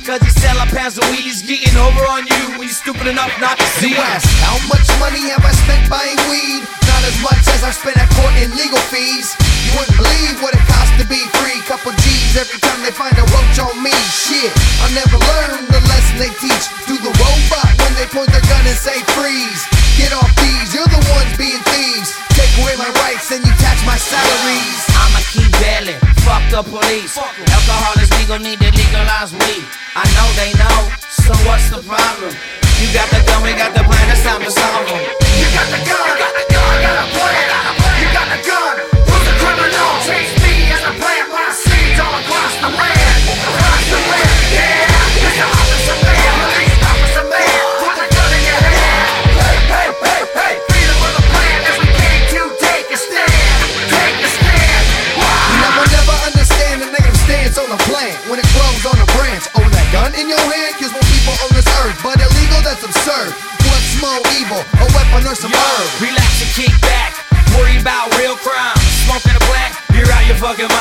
cause he's selling pounds of weed. He's getting over on you when you're stupid enough not to see. You ask, how much money have I spent buying weed? Not as much as I spent at court in legal fees. You wouldn't believe what it costs to be free. Couple G's every time they find a roach on me. Shit, I never learned the lesson they teach. Do the robot when they point their gun and say freeze. Get off these, you're the ones being thieves. Take away my rights and you tax my salaries. I'ma keep bailing, fuck the police. Alcohol is legal, need to legalize weed. I know they know, so what's the problem? You got the gun, we got the plan, it's time to solve them. You got the gun, I got the gun, I got a plan. You got the gun, who's the criminal? Chase me as I plant my seeds all across the land. Across the land, yeah. It's the officer man, police officer man. Put the gun in your hand. Hey, hey, hey, hey. Freedom of the plan as we came to take a stand. Take a stand. Now I'll never understand the negative stance on a plant when it grows on a branch. Oh, that gun in your hand kills more people on this earth, but illegal, that's absurd. What's more evil, a weapon or some herb? Relax and kick back, worry about real crime. Smoking a blank, you're out your fucking mind.